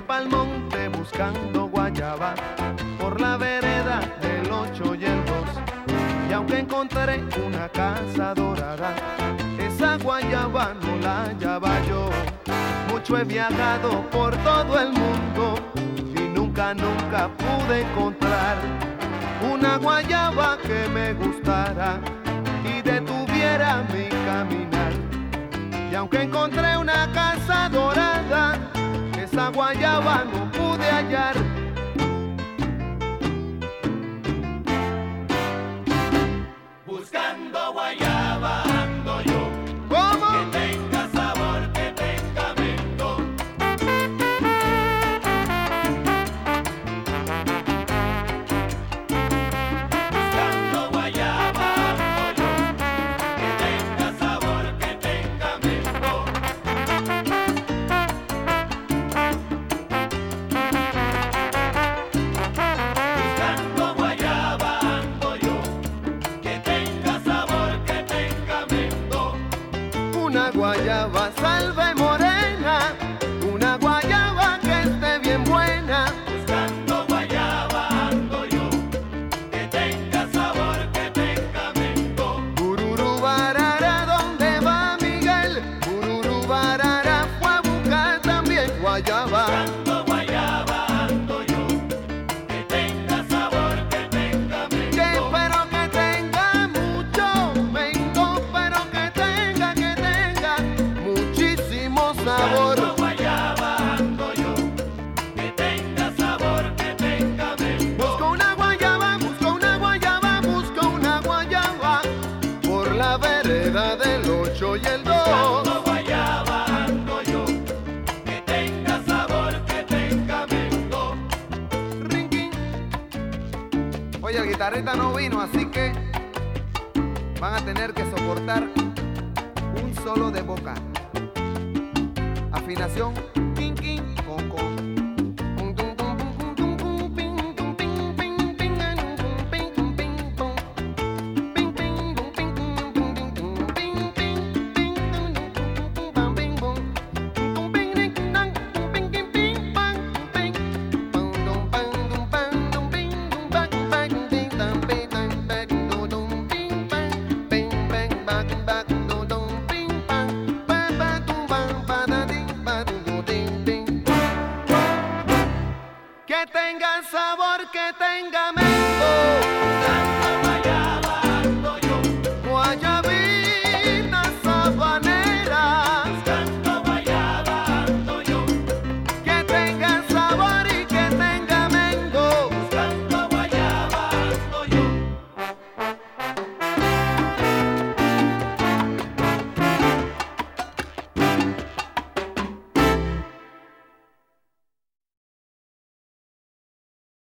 fui pa'l monte buscando guayaba, por la vereda del 8 y el 2. Y aunque encontré una casa dorada, esa guayaba no la hallaba yo. Mucho he viajado por todo el mundo y nunca pude encontrar una guayaba que me gustara y detuviera mi caminar. Y aunque encontré una casa dorada, esa guayaba no pude hallar. Buscando guayaba ando yo. ¿Cómo? Que tenga sabor, que tenga mento. Buscando guayaba ando yo. Que tenga sabor, que tenga mento. Buscando guayaba ando yo. Que tenga sabor, que tenga mento. Una guayaba salva y morena, una guayaba que esté bien buena. Buscando guayaba ando yo. Que tenga sabor, que tenga mento. Bururu barara, ¿dónde va Miguel? Bururu barara fue a buscar también guayaba. Buscando guayaba ando yo. Que tenga sabor, que tenga Que mento. espero que tenga mucho mento, pero que tenga muchísimo sabor. Buscando guayaba ando yo. Que tenga sabor, que tenga mento. Busco una guayaba, busco una guayaba, busco una guayaba, por la vereda del 8 y el 2. Buscando guayaba ando yo. Que tenga sabor, que tenga mento. Rinquín. Oye, el guitarrista no vino, así que van a tener que soportar un solo de boca. Afinación, quin, quin, con, con. Que tenga sabor, que tenga